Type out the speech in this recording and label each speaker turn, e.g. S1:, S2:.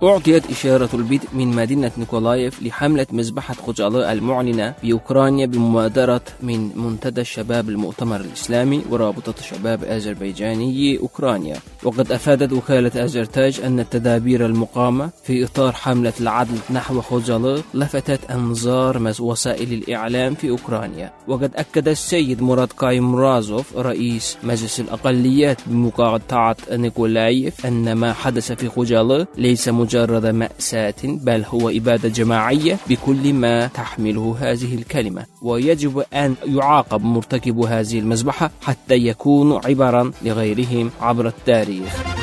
S1: أعطيت إشارة البدء من مدينة نيكولايف لحملة مذبحة خوجالي المعلنة بأوكرانيا بمبادرة من منتدى الشباب المؤتمر الإسلامي ورابطة شباب أذربيجاني أوكرانيا. وقد أفادت وكالة أزرتاج أن التدابير المقامة في إطار حملة العدل نحو خوجالي لفتت أنظار وسائل الإعلام في أوكرانيا. وقد أكد السيد مراد كايمرازوف رئيس مجلس الأقليات بمقاطعة نيكولايف أن ما حدث في خوجالي ليس مجرد مأساة، بل هو إبادة جماعية بكل ما تحمله هذه الكلمة، ويجب أن يعاقب مرتكب هذه المذبحة حتى يكونوا عبرا لغيرهم عبر التاريخ.